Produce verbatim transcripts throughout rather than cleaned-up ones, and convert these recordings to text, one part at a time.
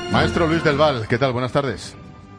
Maestro Luis del Val, ¿qué tal? Buenas tardes.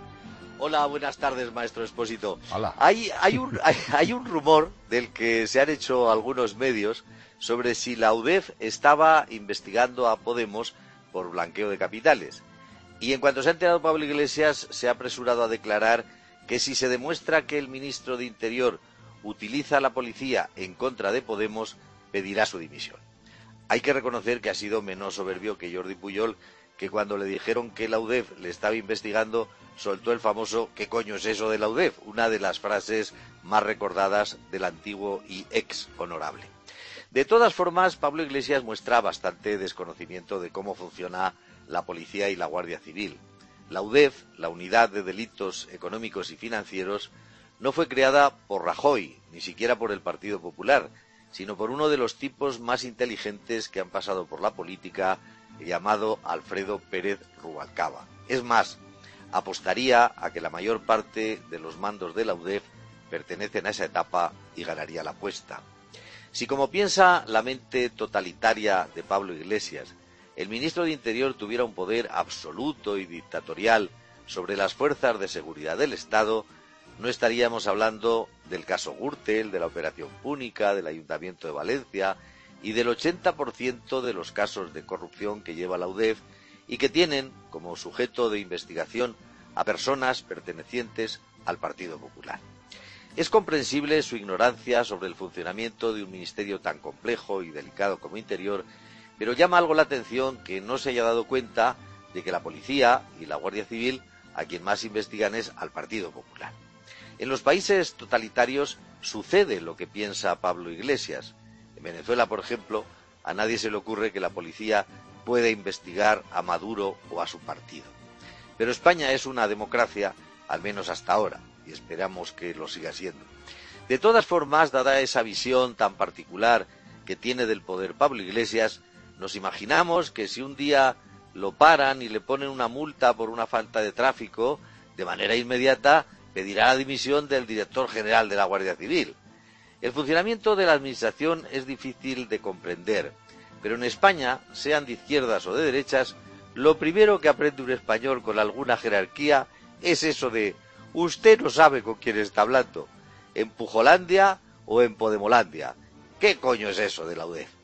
Hola, buenas tardes, maestro Expósito. Hola. Hay, hay, un, hay, hay un rumor del que se han hecho algunos medios sobre si la U D E F estaba investigando a Podemos por blanqueo de capitales. Y en cuanto se ha enterado Pablo Iglesias, se ha apresurado a declarar que si se demuestra que el ministro de Interior utiliza a la policía en contra de Podemos, pedirá su dimisión. Hay que reconocer que ha sido menos soberbio que Jordi Pujol, que cuando le dijeron que la U D E F le estaba investigando, soltó el famoso ¿qué coño es eso de la U D E F?, una de las frases más recordadas del antiguo y ex honorable. De todas formas, Pablo Iglesias muestra bastante desconocimiento de cómo funciona la Policía y la Guardia Civil. La U D E F, la Unidad de Delitos Económicos y Financieros, no fue creada por Rajoy, ni siquiera por el Partido Popular, sino por uno de los tipos más inteligentes que han pasado por la política, llamado Alfredo Pérez Rubalcaba. Es más, apostaría a que la mayor parte de los mandos de la U D E F pertenecen a esa etapa y ganaría la apuesta. Si, como piensa la mente totalitaria de Pablo Iglesias, el ministro de Interior tuviera un poder absoluto y dictatorial sobre las fuerzas de seguridad del Estado, no estaríamos hablando del caso Gürtel, de la Operación Púnica, del Ayuntamiento de Valencia y del ochenta por ciento de los casos de corrupción que lleva la U D E F y que tienen como sujeto de investigación a personas pertenecientes al Partido Popular. Es comprensible su ignorancia sobre el funcionamiento de un ministerio tan complejo y delicado como Interior, pero llama algo la atención que no se haya dado cuenta de que la Policía y la Guardia Civil a quien más investigan es al Partido Popular. En los países totalitarios sucede lo que piensa Pablo Iglesias. En Venezuela, por ejemplo, a nadie se le ocurre que la policía pueda investigar a Maduro o a su partido. Pero España es una democracia, al menos hasta ahora, y esperamos que lo siga siendo. De todas formas, dada esa visión tan particular que tiene del poder Pablo Iglesias, nos imaginamos que si un día lo paran y le ponen una multa por una falta de tráfico, de manera inmediata pedirá la dimisión del director general de la Guardia Civil. El funcionamiento de la administración es difícil de comprender, pero en España, sean de izquierdas o de derechas, lo primero que aprende un español con alguna jerarquía es eso de usted no sabe con quién está hablando, en Pujolandia o en Podemolandia. ¿Qué coño es eso de la U D E F?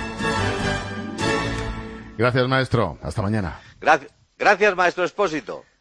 Gracias, maestro. Hasta mañana. Gracias, gracias maestro Expósito.